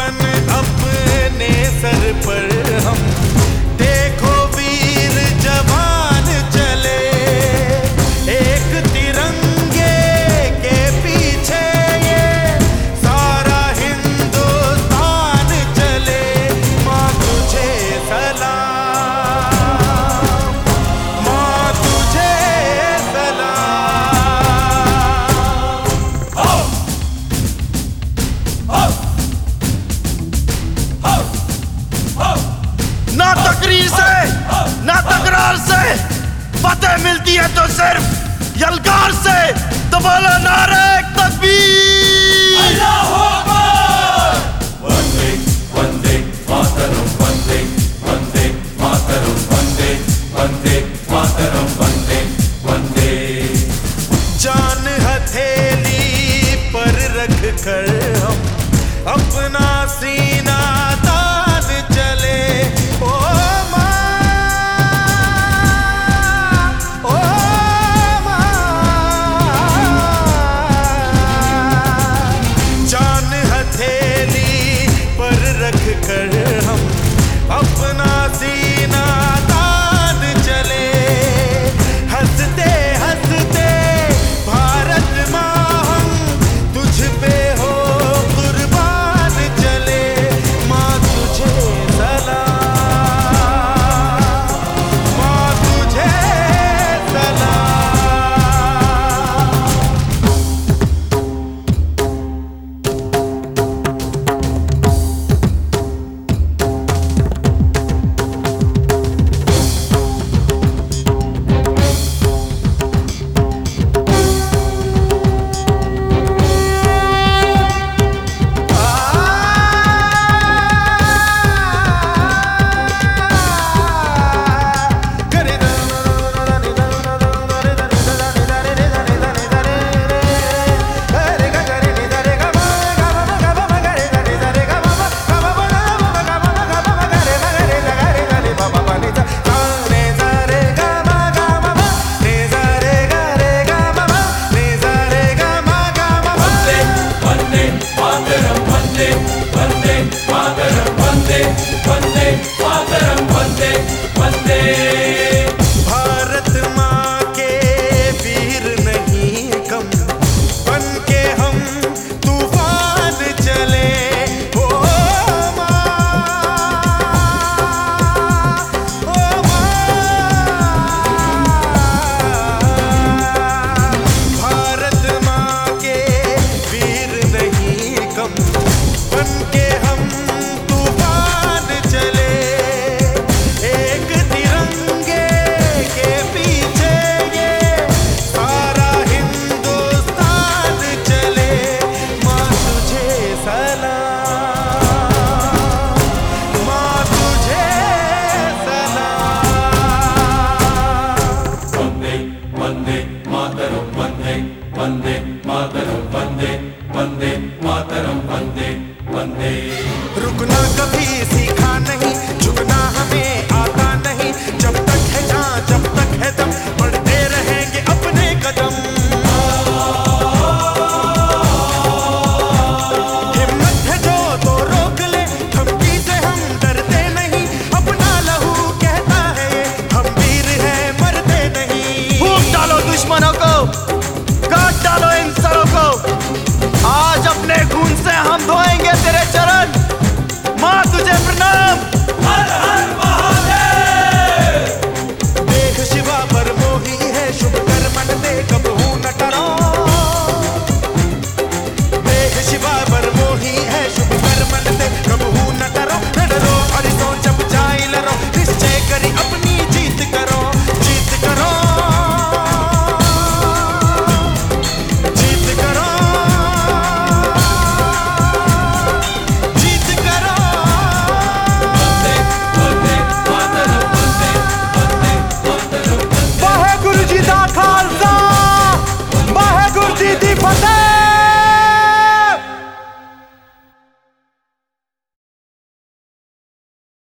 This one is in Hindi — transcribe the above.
बन अपने सर पर हम, देखो वीर जवान चले, एक तिरंगे के पीछे ये सारा हिंदुस्तान चले। माँ तुझे सलाम, माँ तुझे सलाम। ना तकरीर से ना तकरार से फतेह मिलती है तो सिर्फ यलगार से। तो बोलो नारे तकबीर। अल्लाहू अकबर। वंदे वंदे मातरम, वंदे वंदे मातरम, वंदे वंदे मातरम, वंदे वंदे। जान हथेली पर रख कर हम अपना सीना तान चले। ओ माँ, ओ माँ, जान हथेली पर रख कर हम अपना सीना तान चले। हंसते हंसते भारत माँ हम तुझ पे हो कुर्बान चले। माँ तुझे सलाम, माँ तुझे सलाम। भारत माँ के वीर नहीं कम, बन के हम तूफान चले। ओ माँ, ओ माँ, भारत माँ के वीर नहीं कम, बन के हम तूफान चले। एक तिरंगे के पीछे ये सारा हिंदुस्तान चले। माँ तुझे सलाम, माँ तुझे सलाम। वंदे वंदे मातरम, वंदे वंदे मातरम, वंदे वंदे मातरम, वंदे वंदे। रुकना कभी सीखा नहीं